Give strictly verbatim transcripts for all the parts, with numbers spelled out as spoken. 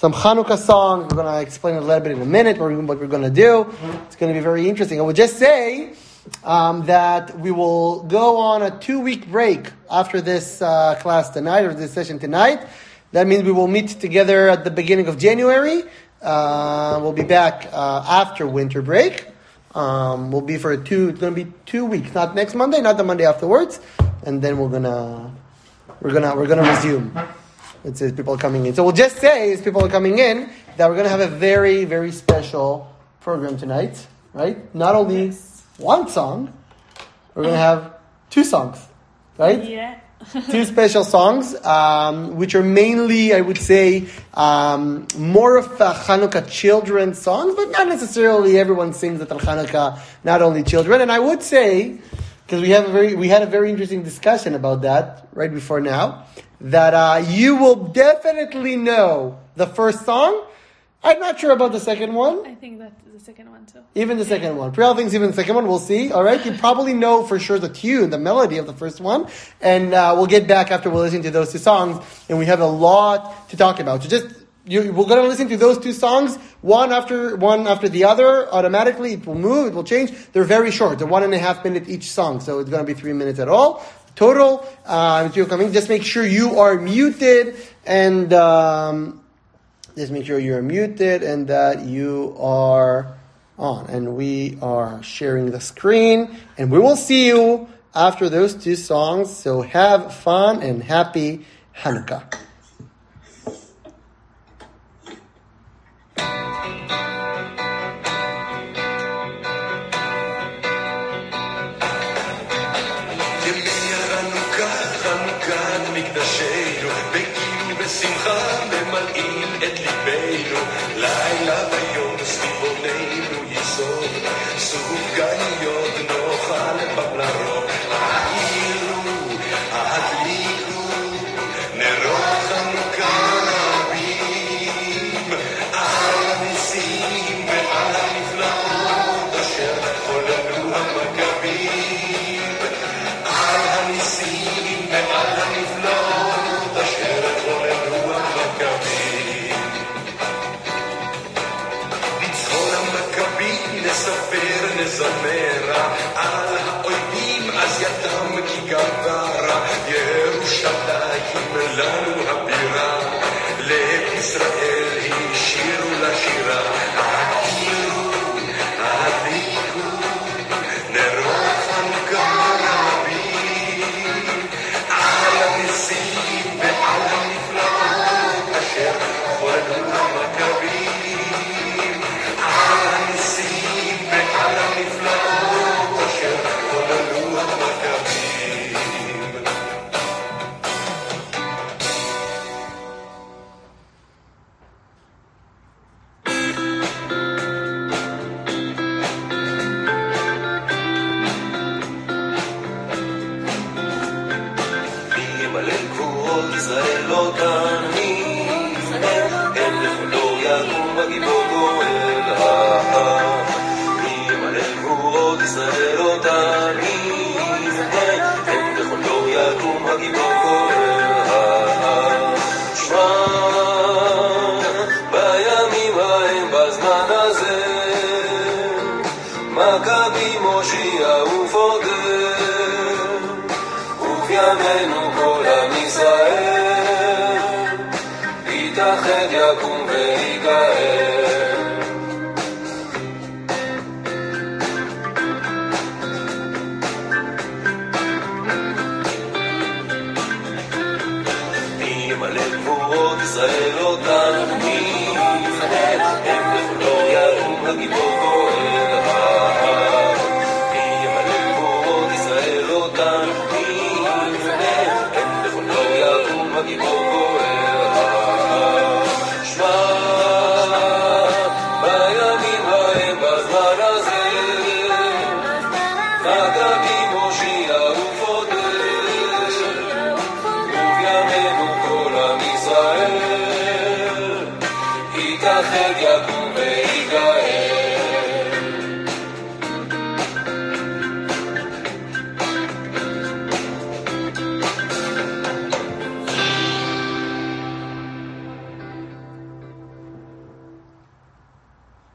some Hanukkah songs. We're going to explain a little bit in a minute what we're going to do. It's going to be very interesting. I would just say um, that we will go on a two-week break after this uh, class tonight, or this session tonight. That means we will meet together at the beginning of January. Uh, we'll be back uh, after winter break. Um, we'll be for two. It's going to be two weeks, not next Monday, not the Monday afterwards, and then we're gonna we're gonna we're gonna resume. It says people are coming in. So we'll just say, as people are coming in, that we're going to have a very, very special program tonight, right? Not only one song, we're going to have two songs, right? Yeah. Two special songs, um, which are mainly, I would say, um, more of a Hanukkah children's songs, but not necessarily everyone sings at Hanukkah, not only children. And I would say, because we have a very, we had a very interesting discussion about that right before now, that uh, you will definitely know the first song. I'm not sure about the second one. I think that's the second one too. Even the second one. Priyal thinks even the second one. We'll see. All right. You probably know for sure the tune, the melody of the first one. And uh, we'll get back after we're listening to those two songs. And we have a lot to talk about. So just, you, we're going to listen to those two songs, one after one after the other. Automatically, it will move, it will change. They're very short. They're one and a half minute each song. So it's going to be three minutes at all. Total. Uh, if you're coming, just make sure you are muted and... Um, Just make sure you're muted and that you are on. And we are sharing the screen. And we will see you after those two songs. So have fun and happy Hanukkah.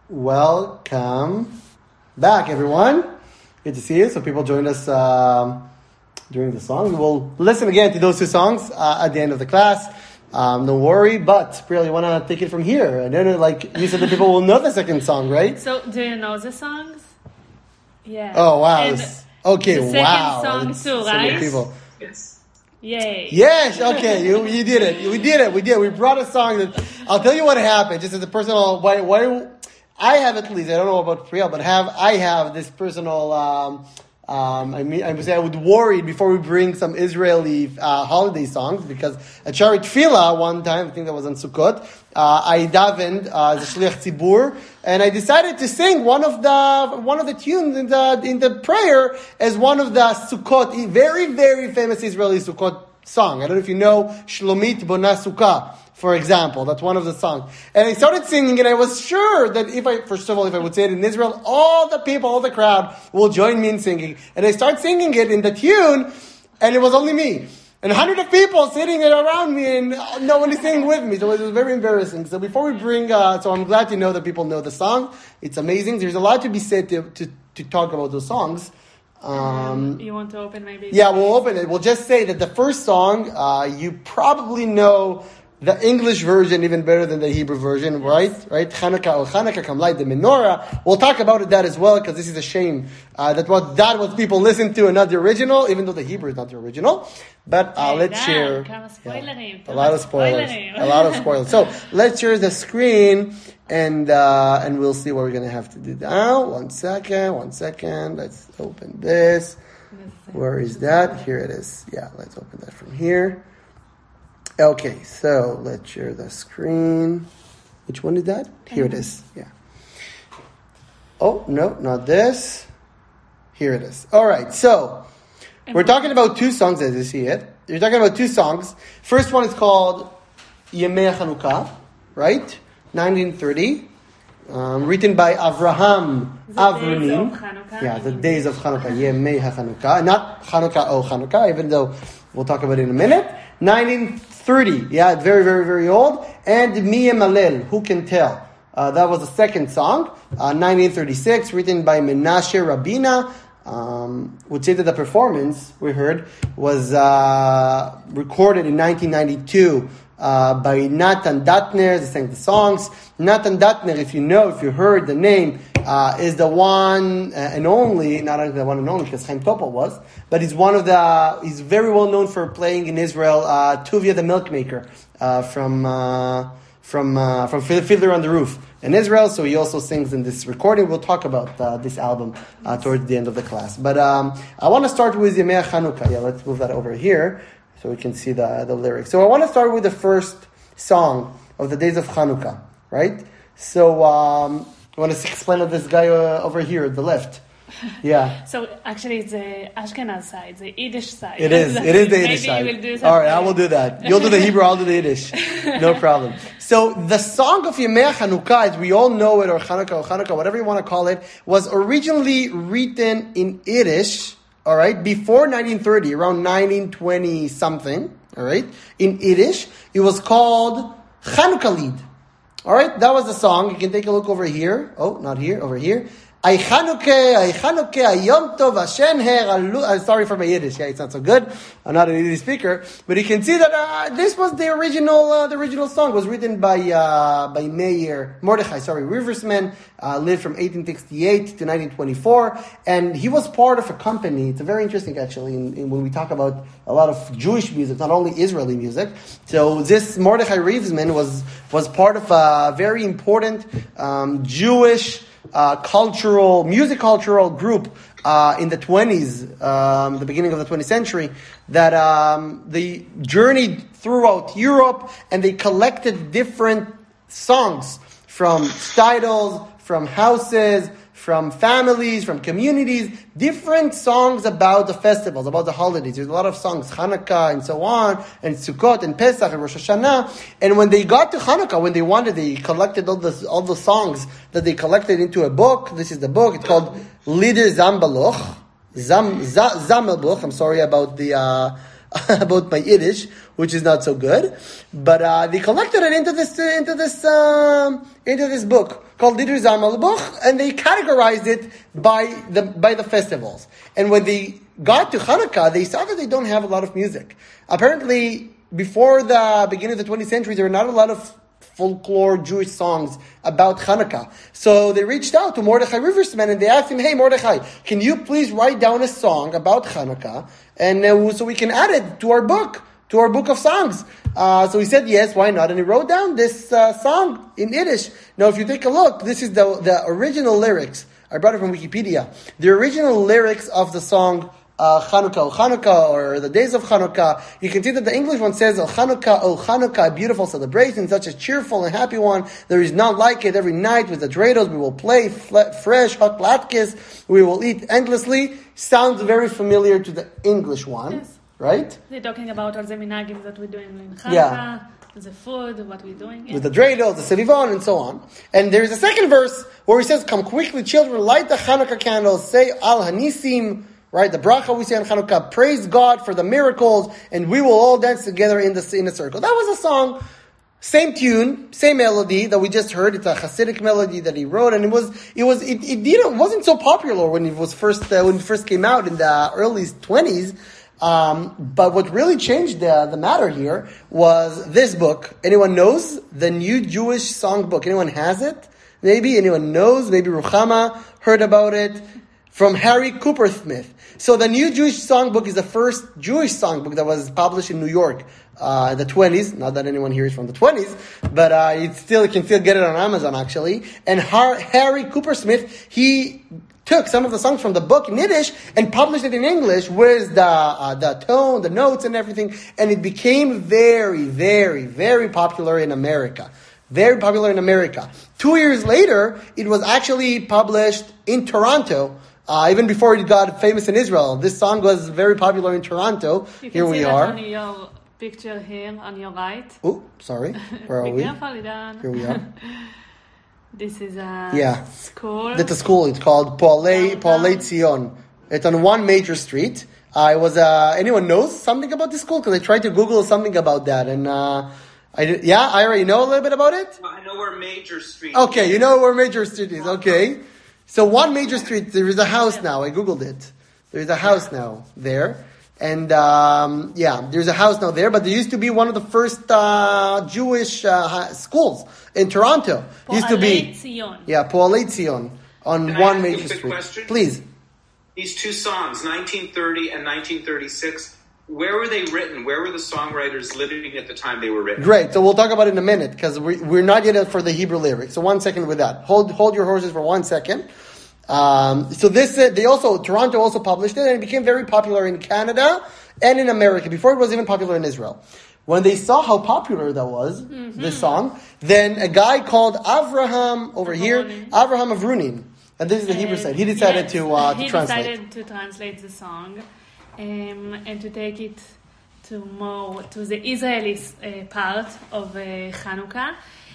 Welcome back, everyone. Good to see you. So people joined us um, during the song. We'll listen again to those two songs uh, at the end of the class. Um, don't worry, but Priya, you want to take it from here? I don't know, like you said, the people will know the second song, right? So, do you know the songs? Yeah. Oh wow! And okay, the second wow. song It's too, so many right? people. Yes. Yay. Yes, okay, you you did it. We did it. We did. We brought a song that I'll tell you what happened. Just as a personal, why why I have at least I don't know about Priya, but have I have this personal. Um, um, I mean, I would say I would worry before we bring some Israeli uh, holiday songs because at Sharit Tefillah one time, I think that was on Sukkot, uh, I davened uh, as a shliach tzibur, and I decided to sing one of the one of the tunes in the in the prayer as one of the Sukkot, very very famous Israeli Sukkot song. I don't know if you know Shlomit Bona Sukkah, for example. That's one of the songs. And I started singing, and I was sure that if I, first of all, if I would say it in Israel, all the people, all the crowd will join me in singing. And I started singing it in the tune, and it was only me. And hundreds of people sitting around me, and no one is singing with me. So it was very embarrassing. So before we bring, uh, so I'm glad to know that people know the song. It's amazing. There's a lot to be said to, to, to talk about those songs. Um, you want to open maybe? Yeah, we'll open it. We'll just say that the first song, uh, you probably know the English version even better than the Hebrew version, right? Right? Chanukah or Chanukah, come light the menorah. We'll talk about that as well, because this is a shame uh, that what that what people listen to and not the original, even though the Hebrew is not the original. But uh, let's share yeah, a lot of spoilers. A lot of spoilers. So let's share the screen, and uh, and we'll see what we're gonna have to do now. One second, one second. Let's open this. Where is that? Here it is. Yeah, let's open that from here. Okay, so let's share the screen. Which one is that? Here it is. Yeah. Oh, no, not this. Here it is. All right, so we're talking about two songs as you see it. You're talking about two songs. First one is called Yemei Chanukah, right? nineteen thirty. Um, written by Avraham Avronim. Yeah, the days of Chanukah. Yemei HaChanukah. Not Chanukah, oh Chanukah, even though we'll talk about it in a minute. nineteen thirty, yeah, very, very, very old. And Mi Yemalel, who can tell? Uh, that was the second song, uh, nineteen thirty-six, written by Menashe Rabina. Um, would say that the performance we heard was uh, recorded in nineteen ninety-two uh, by Natan Datner. They sang the songs. Natan Datner, if you know, if you heard the name, uh, is the one and only, not only the one and only, because Chaim Topol was, but he's one of the, he's very well known for playing in Israel, uh, Tuvia the Milkmaker, uh, from, uh, from, uh, from Fiddler on the Roof in Israel. So he also sings in this recording. We'll talk about uh, this album uh, towards the end of the class. But um, I want to start with Yemei Chanukah. Yeah, let's move that over here so we can see the, the lyrics. So I want to start with the first song of the days of Chanukah, right? So um, I want to explain to this guy uh, over here at the left. Yeah. So actually, it's the Ashkenaz side, the Yiddish side. It is. It is the Yiddish Maybe side. You will do All right, I will do that. You'll do the Hebrew, I'll do the Yiddish. No problem. So the song of Yemei Chanukah, as we all know it, or Chanukah, or Chanukah, whatever you want to call it, was originally written in Yiddish. All right, before nineteen thirty, around nineteen twenty something. All right, in Yiddish, it was called Chanukah Lied. All right, that was the song. You can take a look over here. Oh, not here, over here. Ay Chanukah, ay Chanukah, ay Yom Tov, Hashem her. Sorry for my Yiddish. Yeah, it's not so good. I'm not an Yiddish speaker, but you can see that uh, this was the original. Uh, the original song was written by uh, by Meir Mordechai. Sorry, Riversman uh, lived from eighteen sixty-eight to nineteen twenty-four, and he was part of a company. It's very interesting, actually, in, in when we talk about a lot of Jewish music, not only Israeli music. So this Mordechai Riversman was was part of a very important um, Jewish. Uh, cultural, music cultural group uh, in the twenties, um, the beginning of the twentieth century, that um, they journeyed throughout Europe and they collected different songs from titles, from houses, from families, from communities, different songs about the festivals, about the holidays. There's a lot of songs, Hanukkah and so on, and Sukkot and Pesach and Rosh Hashanah. And when they got to Hanukkah, when they wanted, they collected all the all the songs that they collected into a book. This is the book. It's called Lieder Zambaluch. Zam, Zamelbuch. I'm sorry about the uh, about my Yiddish, which is not so good. But uh, they collected it into this into this um, into this book called Lieder Zamalbuch, and they categorized it by the by the festivals. And when they got to Hanukkah, they saw that they don't have a lot of music. Apparently, before the beginning of the twentieth century, there were not a lot of folklore Jewish songs about Hanukkah. So they reached out to Mordechai Riversman and they asked him, hey Mordechai, can you please write down a song about Hanukkah and uh, so we can add it to our book, to our book of songs. Uh, so he said, yes, why not? And he wrote down this uh, song in Yiddish. Now if you take a look, this is the, the original lyrics. I brought it from Wikipedia. The original lyrics of the song Uh, Chanukah, O Chanukah, or the days of Chanukah. You can see that the English one says, O Chanukah, O Chanukah, a beautiful celebration, such a cheerful and happy one. There is not like it. Every night with the dreidels, we will play fle- fresh, hot latkes. We will eat endlessly. Sounds very familiar to the English one, yes. Right? They're talking about all the minagim that we're doing in Chanukah, Yeah. the food, what we're doing. Yeah. With the dreidels, the selivon, and so on. And there's a second verse where he says, come quickly, children, light the Chanukah candles, say Al Hanisim. Right, the bracha we say on Chanukah, praise God for the miracles, and we will all dance together in the in a circle. That was a song, same tune, same melody that we just heard. It's a Hasidic melody that he wrote, and it was it was it, it didn't wasn't so popular when it was first uh, when it first came out in the early twenties. Um, but what really changed the the matter here was this book. Anyone knows the New Jewish Songbook? Anyone has it? Maybe anyone knows? Maybe Ruchama heard about it from Harry Coopersmith. So the New Jewish Songbook is the first Jewish songbook that was published in New York uh, in the twenties. Not that anyone here is from the twenties, but uh, you still you can still get it on Amazon actually. And Har- Harry Coopersmith, he took some of the songs from the book in Yiddish and published it in English with the uh, the tone, the notes, and everything. And it became very, very, very popular in America. Very popular in America. Two years later, it was actually published in Toronto. Uh, even before it got famous in Israel, this song was very popular in Toronto. You can here see we that are. on your picture here on your right. Oh, sorry. Where are Be we? careful, Idan. Here we are. This is a Yeah. school. That's a school. It's called Poalei Poalei Zion. It's on one major street. Uh, it was. Uh, anyone knows something about this school? Because I tried to Google something about that, and uh, I did, yeah, Ira, you know a little bit about it. Well, I know where Major Street. Okay, is. you know where Major Street is. Okay. So one major street, there is a house now. I Googled it. There is a house now there. And, um, yeah, there's a house now there. But there used to be one of the first uh, Jewish uh, schools in Toronto. Used to be. Poalei Zion. Yeah, Poalei Zion on Can I one ask you a major quick street. question? Please. These two songs, nineteen thirty and nineteen thirty-six, where were they written? Where were the songwriters living at the time they were written? Great. So we'll talk about it in a minute because we, we're not yet for the Hebrew lyrics. So one second with that. Hold hold your horses for one second. Um, so this, uh, they also, Toronto also published it and it became very popular in Canada and in America before it was even popular in Israel. When they saw how popular that was, mm-hmm. this song, then a guy called Avraham over here, Avraham Avrunin, and this is the Hebrew side. He decided yes, to, uh, to he translate. He decided to translate the song um, and to take it to more to the Israeli uh, part of uh, Hanukkah.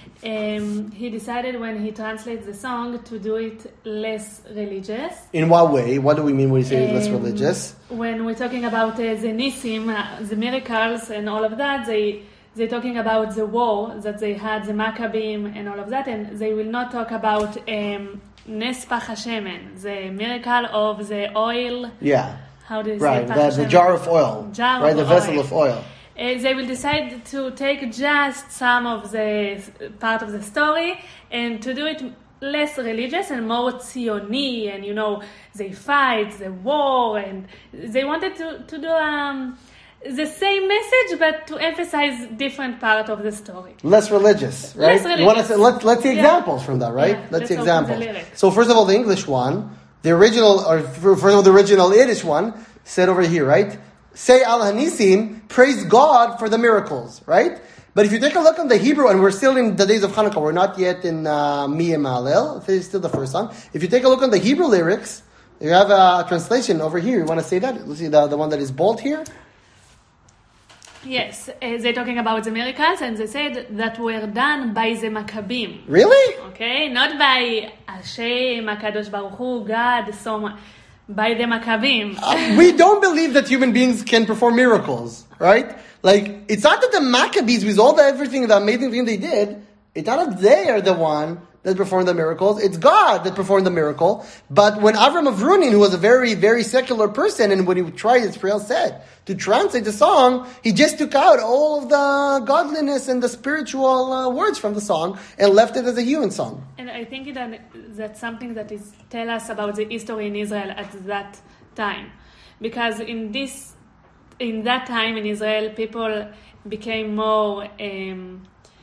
Um, he decided when he translates the song to do it less religious. In what way? What do we mean when we say um, less religious? When we're talking about uh, the nisim, uh, the miracles and all of that, they they're talking about the war that they had, the Maccabim and all of that, and they will not talk about um, Nes Pach HaShemen, the miracle of the oil. Yeah. How do you right, say? Right, the, the jar of oil. Jar right, of the vessel oil. of oil. Uh, they will decide to take just some of the part of the story and to do it less religious and more Tzioni, and you know they fight the war, and they wanted to to do um, the same message but to emphasize different part of the story. Less religious, right? Less religious. You want to say, let, let's see Yeah. examples from that, right? Yeah, let's see let's open the examples. lyrics. So first of all, the English one, the original, or first of all, the original Yiddish one said over here, right? Say Al Hanisim, praise God for the miracles, right? But if you take a look on the Hebrew, and we're still in the days of Hanukkah, we're not yet in uh, Miyeh Ma'alel, this is still the first song. If you take a look on the Hebrew lyrics, you have a translation over here. You want to say that? Let's see the, the one that is bold here. Yes, uh, they're talking about the miracles, and they said that were done by the Maccabim. Really? Okay, not by Hashem, Hakadosh Baruch Hu, God, so much. by the Maccabees. Uh, we don't believe that human beings can perform miracles, right? Like, it's not that the Maccabees, with all the everything, the amazing thing they did, it's not that they are the one that performed the miracles. It's God that performed the miracle. But when Avram Avrunin, who was a very, very secular person, and when he tried, as Priel said, to translate the song, he just took out all of the godliness and the spiritual uh, words from the song and left it as a human song. And I think that that's something that is tell us about the history in Israel at that time, because in this, in that time in Israel, people became more. Um,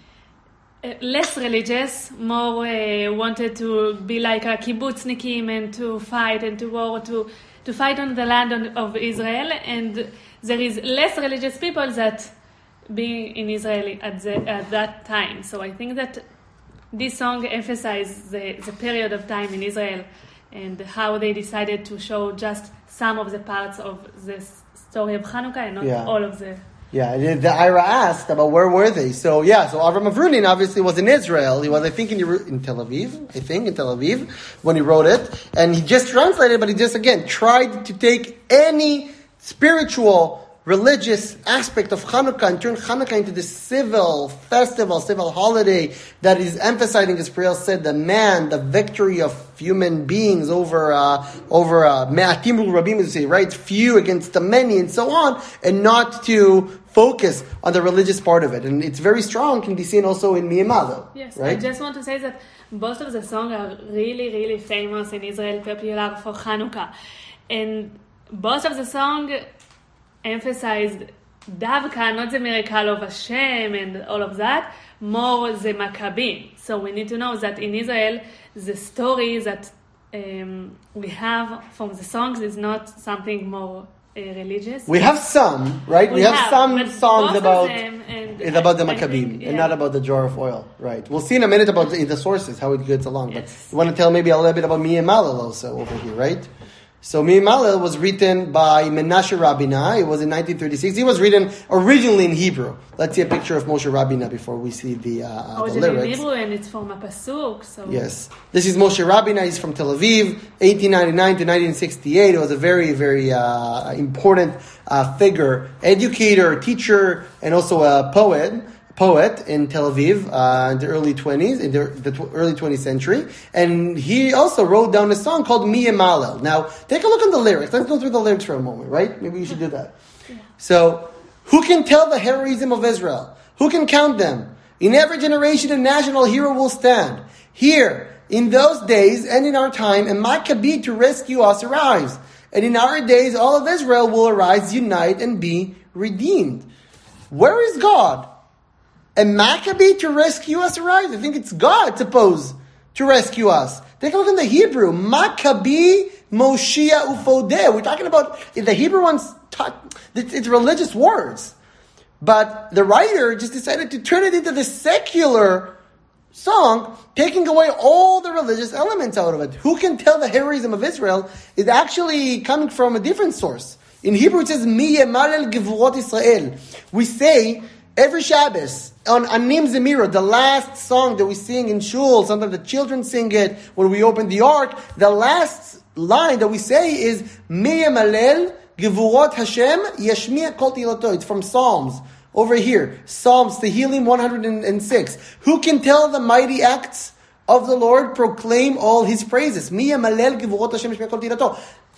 Uh, less religious, more uh, wanted to be like a kibbutznikim and to fight and to war, to to fight on the land on, of Israel. And there is less religious people that being in Israel at the, at that time. So I think that this song emphasizes the, the period of time in Israel and how they decided to show just some of the parts of this story of Hanukkah and not yeah. all of the... Yeah, the, the Ira asked about where were they. So yeah, so Avram Avrunin obviously was in Israel. He was, I think, in, in Tel Aviv. I think in Tel Aviv when he wrote it, and he just translated, but he just again tried to take any spiritual, religious aspect of Hanukkah and turn Hanukkah into this civil festival, civil holiday that is emphasizing, as Priel said, the man, the victory of human beings over uh, over Me'atim uh, Rabim, as you say, right? Few against the many, and so on, and not to focus on the religious part of it. And it's very strong, can be seen also in Miyamalo. Yes, right? I just want to say that both of the songs are really, really famous in Israel, popular for Hanukkah. And both of the songs emphasized Davka, not the miracle of Hashem and all of that, more the Maccabim. So we need to know that in Israel, the story that um, we have from the songs is not something more uh, religious. We have some, right? We, we have, have some songs about and it's about the I Maccabim think, yeah. and not about the jar of oil, right? We'll see in a minute about the, the sources, how it gets along. Yes. But you want to tell maybe a little bit about Miyam Malel also over here, right? So Miyam Malel was written by Menashe Rabina. It was in nineteen thirty-six. He was written originally in Hebrew. Let's see a picture of Moshe Rabina before we see the, uh, oh, the it's lyrics. in Hebrew and it's from a pasuk. So yes, this is Moshe Rabina. He's from Tel Aviv, eighteen ninety-nine to nineteen sixty-eight. He was a very, very uh, important uh, figure, educator, teacher, and also a poet. Poet in Tel Aviv uh, in the early twenties, in the, the tw- early twentieth century, and he also wrote down a song called Miyam Malel. Now, take a look at the lyrics. Let's go through the lyrics for a moment, right? Maybe you should do that. Yeah. So, who can tell the heroism of Israel? Who can count them? In every generation, a national hero will stand. Here, in those days, and in our time, a Maccabee to rescue us arrives. And in our days, all of Israel will arise, unite, and be redeemed. Where is God? A Maccabee to rescue us arrives. I think it's God supposed to rescue us. Take a look in the Hebrew. Maccabee Moshia Ufodeh. We're talking about, the Hebrew ones, talk, it's religious words. But the writer just decided to turn it into the secular song, taking away all the religious elements out of it. Who can tell the heroism of Israel is actually coming from a different source. In Hebrew it says, Mi Yemalel Gevurot Israel. We say, every Shabbos, on Anim Zemira, the last song that we sing in shul, sometimes the children sing it when we open the ark, the last line that we say is, Mi Yemalel Gevurot Hashem Yashmiya Kol Tilato. It's from Psalms. Over here, Psalms, Tehillim one hundred six. Who can tell the mighty acts of the Lord? Proclaim all His praises. Mi Yemalel Gevurot Hashem Yashmiya Kol Tilato.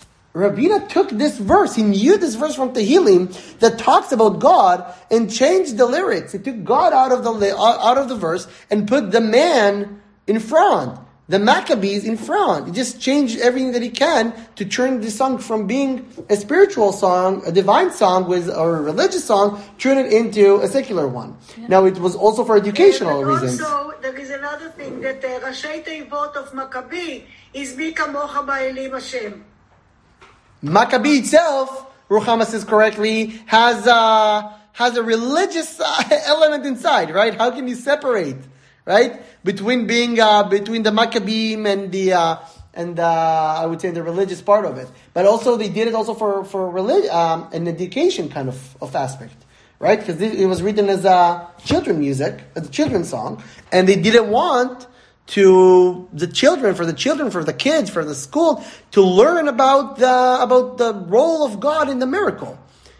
Rabina took this verse, he knew this verse from Tehillim that talks about God and changed the lyrics. He took God out of the out of the verse and put the man in front, the Maccabees in front. He just changed everything that he can to turn this song from being a spiritual song, a divine song with or a religious song, turn it into a secular one. Yeah. Now it was also for educational yeah, reasons. Also, there is another thing that uh, Rashei Teivot of Maccabee is Mi Kamocha Ba'elim Hashem. Maccabee itself, Ruchama says correctly, has uh, has a religious uh, element inside, right? How can you separate, right, between being uh, between the Maccabeem and the uh, and uh, I would say the religious part of it, but also they did it also for for relig- um, an education kind of, of aspect, right? Because it was written as a children music, as a children's song, and they didn't want to the children, for the children, for the kids, for the school, to learn about the about the role of God in the miracle.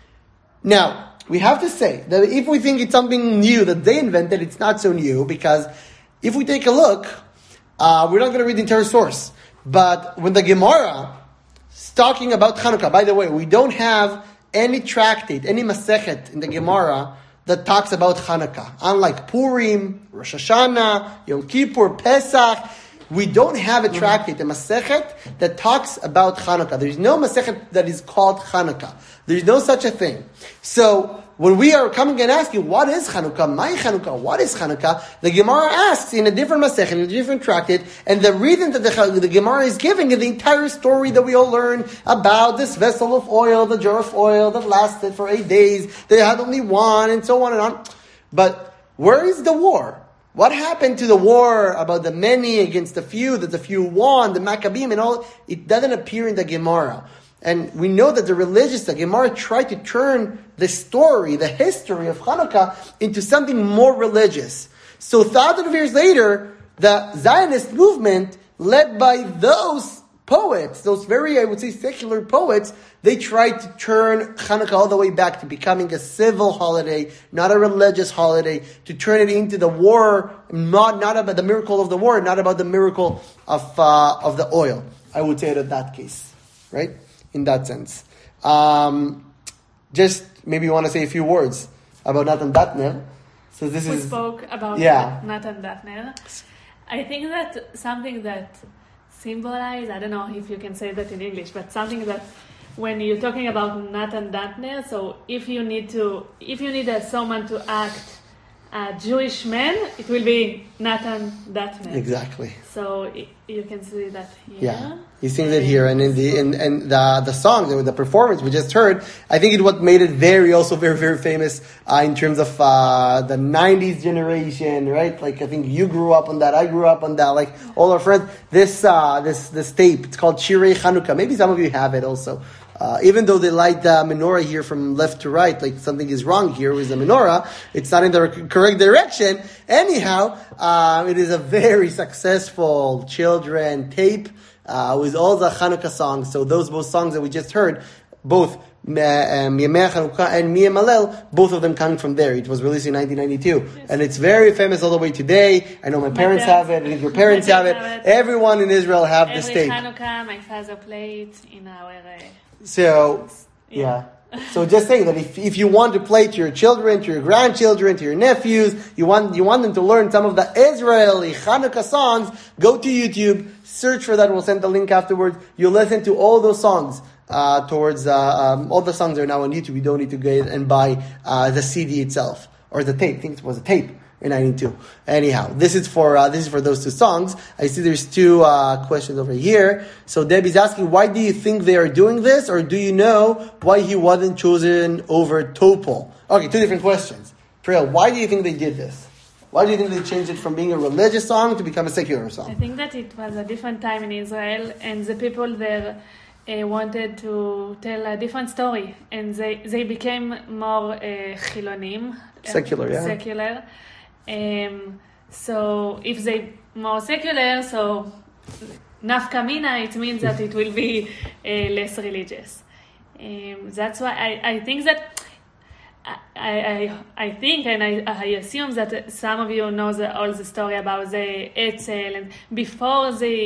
Now, we have to say that if we think it's something new that they invented, it's not so new, because if we take a look, uh, we're not going to read the entire source. But when the Gemara is talking about Hanukkah, by the way, we don't have any tractate, any Masechet in the Gemara that talks about Hanukkah. Unlike Purim, Rosh Hashanah, Yom Kippur, Pesach, we don't have a tractate, a Masechet, that talks about Hanukkah. There's no Masechet that is called Hanukkah. There's no such a thing. So, when we are coming and asking, what is Hanukkah? My Hanukkah, what is Hanukkah? The Gemara asks in a different Masechet, in a different tractate, and the reason that the, the Gemara is giving is the entire story that we all learn about this vessel of oil, the jar of oil that lasted for eight days, they had only one, and so on and on. But where is the war? What happened to the war about the many against the few, that the few won, the Maccabees and all? It doesn't appear in the Gemara. And we know that the religious, the Gemara tried to turn the story, the history of Hanukkah into something more religious. So thousands of years later, the Zionist movement, led by those poets, those very, I would say, secular poets, they tried to turn Hanukkah all the way back to becoming a civil holiday, not a religious holiday, to turn it into the war, not, not about the miracle of the war, not about the miracle of uh, of the oil. I would say it in that case, right? In that sense. Um, just maybe you want to say a few words about Natan Datner. So this we is... spoke about yeah. Natan Datner. I think that something that symbolizes, I don't know if you can say that in English, but something that when you're talking about Natan Datner, so if you need to, if you need a, someone to act a Jewish man, it will be Natan Datner. Exactly. So it, you can see that here. Yeah, he sings it here, and in the in and the the song, the, the performance we just heard, I think it what made it very also very very famous uh, in terms of uh, the nineties generation, right? Like I think you grew up on that, I grew up on that, like all our friends. This uh, this this tape, it's called Shirei Chanukah. Maybe some of you have it also. Uh, even though they light the menorah here from left to right, like something is wrong here with the menorah, it's not in the correct direction. Anyhow, uh, it is a very successful children tape uh, with all the Hanukkah songs. So those both songs that we just heard, both Yemei Chanukah and Mi Emalel, both of them coming from there. It was released in nineteen ninety-two. Yes. And it's very famous all the way today. I know my, my parents have it, I think your parents have it. have it. Everyone in Israel have Every this tape. Every Hanukkah, my father played in our... Uh, So, yeah. So just saying that if if you want to play to your children, to your grandchildren, to your nephews, you want you want them to learn some of the Israeli Hanukkah songs, go to YouTube, search for that. We'll send the link afterwards. You'll listen to all those songs. Uh, towards uh, um, all the songs are now on YouTube. You don't need to go and buy uh, the C D itself or the tape. I think it was a tape. In ninety-two. Anyhow, this is for uh, this is for those two songs. I see there's two uh, questions over here. So Debbie's asking, why do you think they are doing this, or do you know why he wasn't chosen over Topol? Okay, two different questions. Priya, why do you think they did this? Why do you think they changed it from being a religious song to become a secular song? I think that it was a different time in Israel, and the people there uh, wanted to tell a different story, and they they became more uh, chilonim, secular, yeah, secular. Um, so if they more secular, so nafka mina, it means that it will be uh, less religious. Um, that's why I, I think that I, I I think and I, I assume that some of you know the, all the story about the Etzel, and before the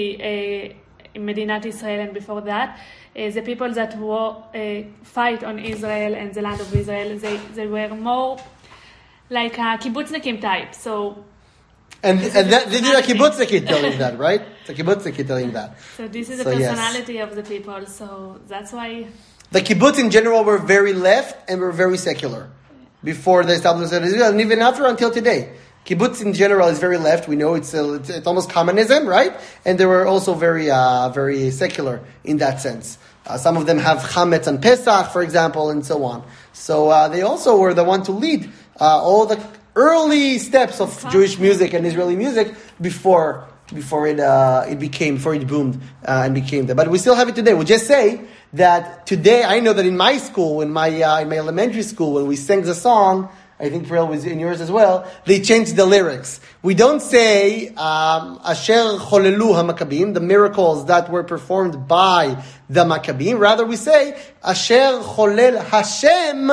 uh, Medinat Israel, and before that uh, the people that were uh, fight on Israel and the land of Israel, they, they were more like a kibbutznikim type. So, and and that, this is a kibbutznik telling that, right? It's a kibbutznik telling that. So this is so the personality yes. of the people. So that's why the kibbutz in general were very left and were very secular before the establishment of Israel, and even after until today. Kibbutz in general is very left. We know it's a, it's, it's almost communism, right? And they were also very uh, very secular in that sense. Uh, some of them have chametz and Pesach, for example, and so on. So uh, they also were the one to lead Uh, all the early steps of Jewish music and Israeli music before before it uh, it became before it boomed uh, and became that. But we still have it today. We'll just say that today, I know that in my school, in my uh, in my elementary school, when we sang the song, I think Pearl was in yours as well, they changed the lyrics. We don't say, um, Asher Cholelu HaMaccabim, the miracles that were performed by the Maccabim. Rather, we say, Asher Cholel Hashem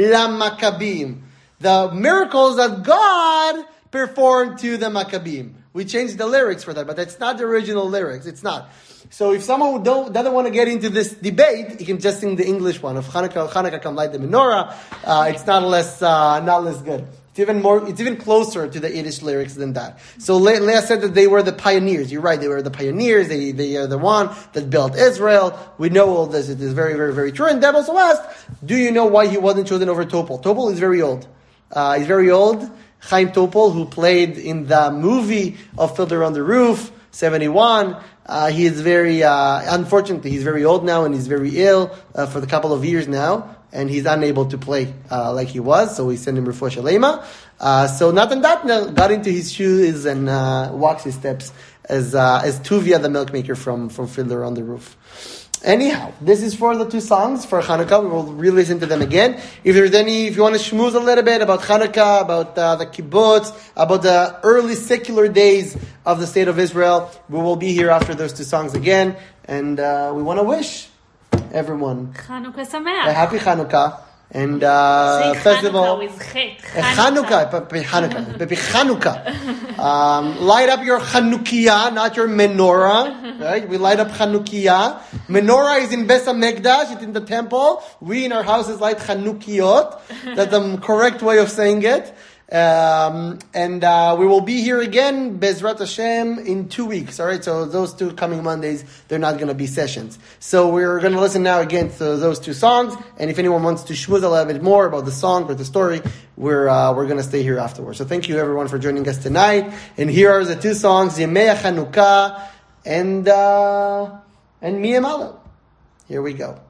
LaMaccabim. The miracles that God performed to the Maccabim. We changed the lyrics for that, but that's not the original lyrics. It's not. So if someone who don't, doesn't want to get into this debate, he can just sing the English one of Hanukkah, Hanukkah come light the menorah. Uh, it's not less, uh, not less good. It's even more, it's even closer to the Yiddish lyrics than that. So Le- Leah said that they were the pioneers. You're right, they were the pioneers. They, they are the one that built Israel. We know all this. It is very, very, very true. And Deb also asked, do you know why he wasn't chosen over Topol? Topol is very old. Uh, he's very old. Chaim Topol, who played in the movie of Fiddler on the Roof, seventy-one, uh, he is very, uh, unfortunately, he's very old now and he's very ill uh, for a couple of years now, and he's unable to play uh, like he was, so we send him Refuah Shalema. Uh, so Natan Datner got into his shoes and uh, walks his steps as uh, as Tuvia, the milkmaker from, from Fiddler on the Roof. Anyhow, this is for the two songs for Hanukkah. We will re-listen to them again. If there's any, if you want to schmooze a little bit about Hanukkah, about uh, the kibbutz, about the early secular days of the state of Israel, we will be here after those two songs again. And uh, we want to wish everyone Chanukah a Sameach. happy Hanukkah. And uh, Say festival. Chanukah with chet. Hanukkah, Hanukkah, Hanukkah, baby Hanukkah. Um, light up your Chanukiah, not your menorah. Right? We light up Chanukiah. Menorah is in Beis HaMikdash, it's in the temple. We in our houses light Chanukiot. That's the correct way of saying it. Um, and uh, we will be here again, Bezrat Hashem, in two weeks. All right, so those two coming Mondays, they're not going to be sessions. So we're going to listen now again to those two songs. And if anyone wants to schmooze a little bit more about the song or the story, we're uh, we're going to stay here afterwards. So thank you everyone for joining us tonight. And here are the two songs, Yemei Chanukah and uh, and Miyamalo. Here we go.